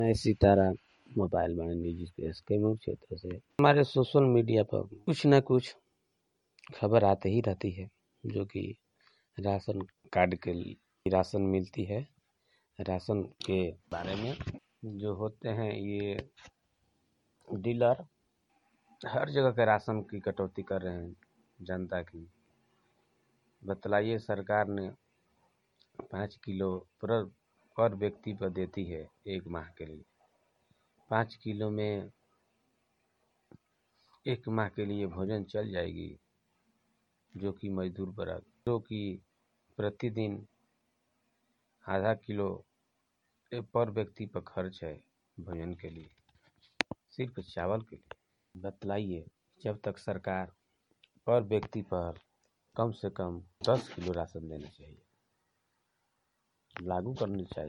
मैं सितारा मोबाइल वाणिज्य news desk के मुख्य क्षेत्र से हमारे सोशल मीडिया पर कुछ न कुछ खबर आते ही रहती है, जो कि राशन कार्ड के लिए राशन मिलती है। राशन के बारे में जो होते हैं ये डीलर हर जगह के राशन की कटौती कर रहे हैं जनता की। बतलाइए, सरकार ने 5 किलो पर व्यक्ति पर देती है एक माह के लिए। 5 किलो में एक माह के लिए भोजन चल जाएगी, जो कि मजदूर वर्ग जो कि प्रतिदिन आधा किलो पर व्यक्ति पर खर्च है भोजन के लिए, सिर्फ चावल के लिए। बतलाइए, जब तक सरकार पर व्यक्ति पर कम से कम 10 किलो राशन देना चाहिए, लागू करनी चाहिए।